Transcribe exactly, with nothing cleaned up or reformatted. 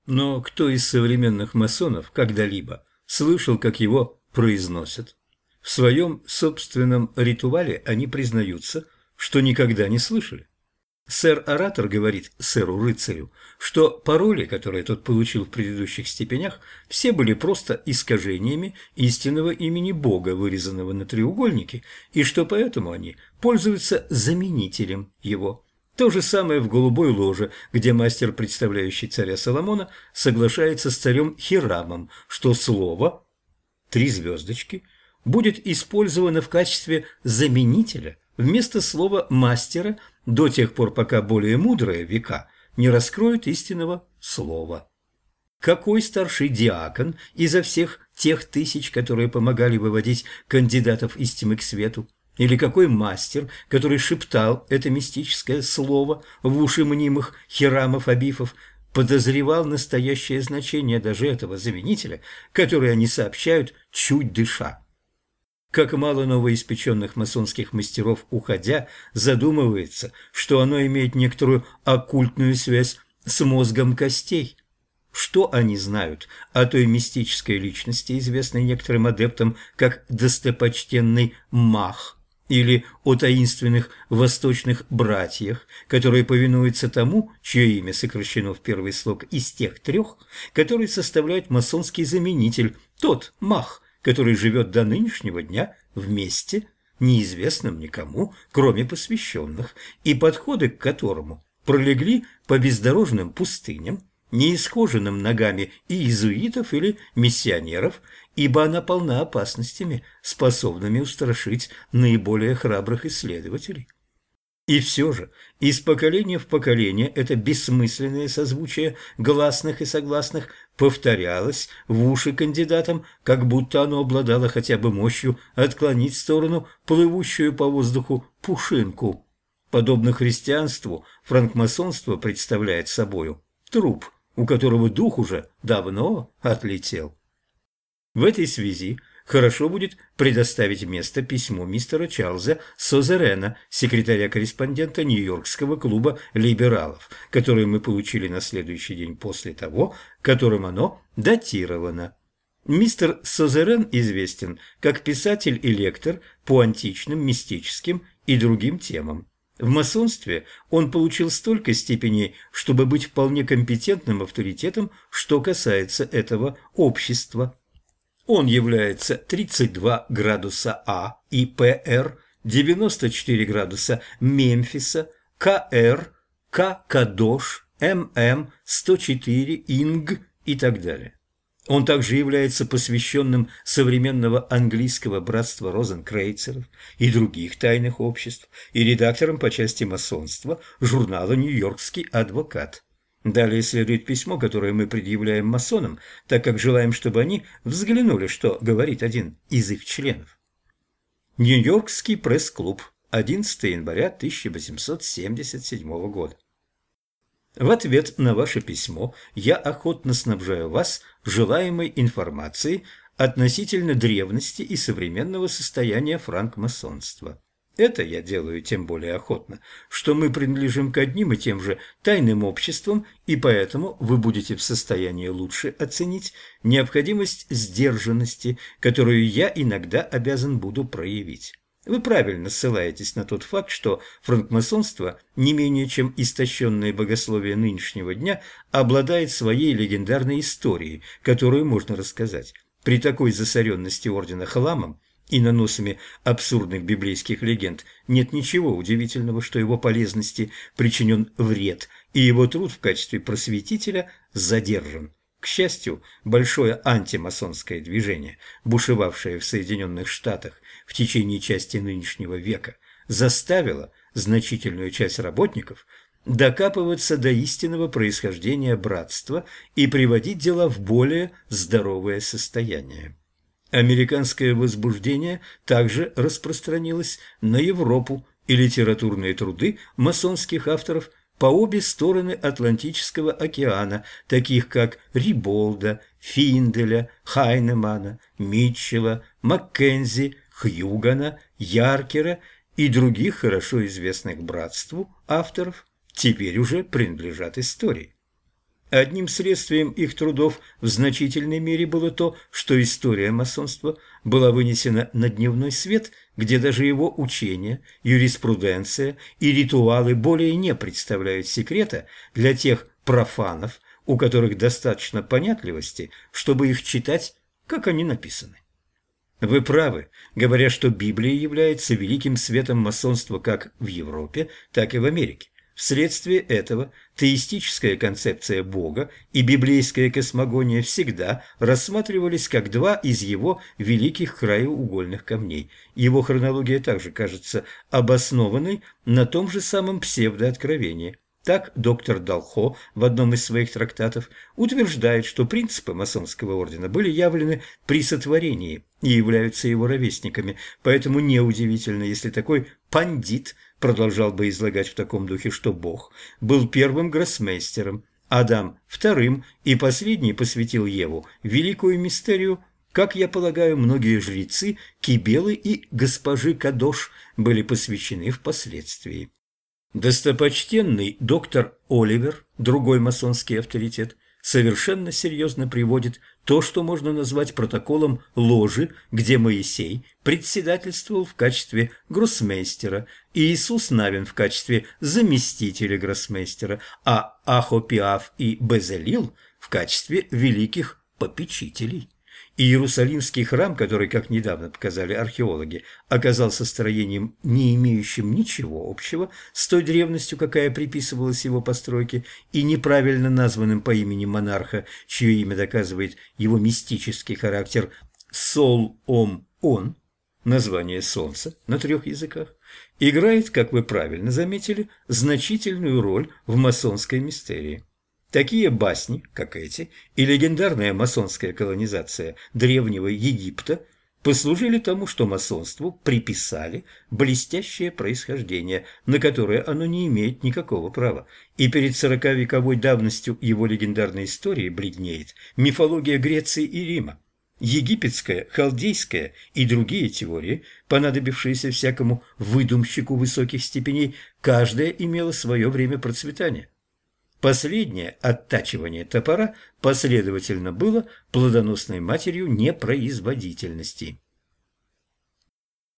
Но кто из современных масонов когда-либо слышал, как его произносят? В своем собственном ритуале они признаются, что никогда не слышали. Сэр-оратор говорит сэру-рыцарю, что пароли, которые тот получил в предыдущих степенях, все были просто искажениями истинного имени Бога, вырезанного на треугольнике, и что поэтому они пользуются заменителем его. То же самое в голубой ложе, где мастер, представляющий царя Соломона, соглашается с царем Хирамом, что слово «три звездочки» будет использовано в качестве заменителя вместо слова «мастера» до тех пор, пока более мудрые века не раскроют истинного слова. Какой старший диакон изо всех тех тысяч, которые помогали выводить кандидатов из тьмы к свету, или какой мастер, который шептал это мистическое слово в уши мнимых хирамов-абифов, подозревал настоящее значение даже этого заменителя, который они сообщают, чуть дыша? Как мало новоиспеченных масонских мастеров, уходя, задумывается, что оно имеет некоторую оккультную связь с мозгом костей. Что они знают о той мистической личности, известной некоторым адептам как достопочтенный Мах, или о таинственных восточных братьях, которые повинуются тому, чье имя сокращено в первый слог из тех трех, который составляет масонский заменитель, тот Мах, который живет до нынешнего дня вместе, неизвестным никому, кроме посвященных, и подходы к которому пролегли по бездорожным пустыням, не исхоженным ногами иезуитов или миссионеров, ибо она полна опасностями, способными устрашить наиболее храбрых исследователей. И все же, из поколения в поколение это бессмысленное созвучие гласных и согласных повторялось в уши кандидатам, как будто оно обладало хотя бы мощью отклонить в сторону плывущую по воздуху пушинку. Подобно христианству, франкмасонство представляет собою труп, у которого дух уже давно отлетел. В этой связи хорошо будет предоставить место письму мистера Чарльза Созерена, секретаря-корреспондента Нью-Йоркского клуба либералов, которое мы получили на следующий день после того, которым оно датировано. Мистер Созерен известен как писатель и лектор по античным, мистическим и другим темам. В масонстве он получил столько степеней, чтобы быть вполне компетентным авторитетом, что касается этого общества. Он является тридцать два градуса А и П Р, девяносто четыре градуса Мемфиса, К Р, К Кадош, М М, сто четыре Инг и так далее. Он также является посвященным современного английского братства розенкрейцеров и других тайных обществ и редактором по части масонства журнала «Нью-Йоркский адвокат». Далее следует письмо, которое мы предъявляем масонам, так как желаем, чтобы они взглянули, что говорит один из их членов. Нью-Йоркский пресс-клуб, одиннадцатого января тысяча восемьсот семьдесят седьмого года. В ответ на ваше письмо я охотно снабжаю вас желаемой информацией относительно древности и современного состояния франкмасонства. Это я делаю тем более охотно, что мы принадлежим к одним и тем же тайным обществам, и поэтому вы будете в состоянии лучше оценить необходимость сдержанности, которую я иногда обязан буду проявить. Вы правильно ссылаетесь на тот факт, что франкмасонство, не менее чем истощенное богословие нынешнего дня, обладает своей легендарной историей, которую можно рассказать. При такой засоренности ордена хламом и наносами абсурдных библейских легенд нет ничего удивительного, что его полезности причинен вред, и его труд в качестве просветителя задержан. К счастью, большое антимасонское движение, бушевавшее в Соединенных Штатах в течение части нынешнего века, заставило значительную часть работников докапываться до истинного происхождения братства и приводить дела в более здоровое состояние. Американское возбуждение также распространилось на Европу, и литературные труды масонских авторов по обе стороны Атлантического океана, таких как Риболда, Финделя, Хайнемана, Митчелла, Маккензи, Хьюгана, Яркера и других хорошо известных братству авторов, теперь уже принадлежат истории. Одним следствием их трудов в значительной мере было то, что история масонства была вынесена на дневной свет, где даже его учения, юриспруденция и ритуалы более не представляют секрета для тех профанов, у которых достаточно понятливости, чтобы их читать, как они написаны. Вы правы, говоря, что Библия является великим светом масонства как в Европе, так и в Америке. Вследствие этого теистическая концепция Бога и библейская космогония всегда рассматривались как два из его великих краеугольных камней. Его хронология также кажется обоснованной на том же самом псевдооткровении. Так доктор Далхо в одном из своих трактатов утверждает, что принципы масонского ордена были явлены при сотворении и являются его ровесниками, поэтому неудивительно, если такой пандит продолжал бы излагать в таком духе, что Бог был первым гроссмейстером, Адам – вторым, и последний посвятил Еву великую мистерию. Как я полагаю, многие жрецы Кибелы и госпожи Кадош были посвящены впоследствии. Достопочтенный доктор Оливер, другой масонский авторитет, совершенно серьезно приводит то, что можно назвать протоколом ложи, где Моисей председательствовал в качестве гроссмейстера, и Иисус Навин в качестве заместителя гроссмейстера, а Ахопиаф и Безалил в качестве великих попечителей. И Иерусалимский храм, который, как недавно показали археологи, оказался строением, не имеющим ничего общего с той древностью, какая приписывалась его постройке, и неправильно названным по имени монарха, чье имя доказывает его мистический характер, Сол-Ом-Он, название солнца на трех языках, играет, как вы правильно заметили, значительную роль в масонской мистерии. Такие басни, как эти, и легендарная масонская колонизация древнего Египта послужили тому, что масонству приписали блестящее происхождение, на которое оно не имеет никакого права, и перед сороковековой давностью его легендарной истории бледнеет мифология Греции и Рима. Египетская, халдейская и другие теории, понадобившиеся всякому выдумщику высоких степеней, каждая имела свое время процветания. Последнее оттачивание топора последовательно было плодоносной матерью непроизводительности.